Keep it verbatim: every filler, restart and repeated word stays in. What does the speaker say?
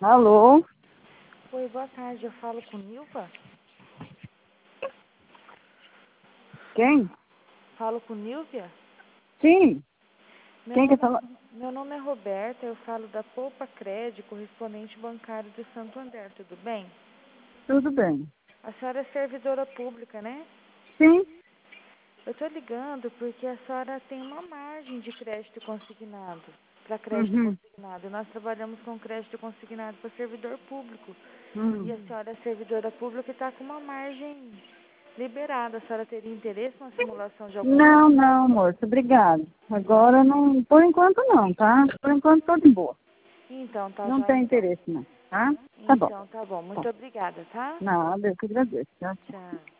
Alô? Oi, boa tarde. Eu falo com Nilva? Quem? Falo com Nilvia? Sim. Meu Quem quer nome, falar? meu nome é Roberta, eu falo da Poupa Crédito, correspondente bancário de Santo André, tudo bem? Tudo bem. A senhora é servidora pública, né? Sim. Eu estou ligando porque a senhora tem uma margem de crédito consignado, para crédito Uhum. consignado. Nós trabalhamos com crédito consignado para servidor público. E Hum. a senhora é servidora pública e está com uma margem liberada. A senhora teria interesse na simulação de algum Não, crédito? não, moça. Obrigado. Agora não. Por enquanto não, tá? Por enquanto tô de boa. Então, tá Não já tem então. interesse, não. Tá? Tá bom. Então, tá bom. Tá. Muito obrigada, tá? Nada, eu que agradeço. Tchau, tchau. Tchau.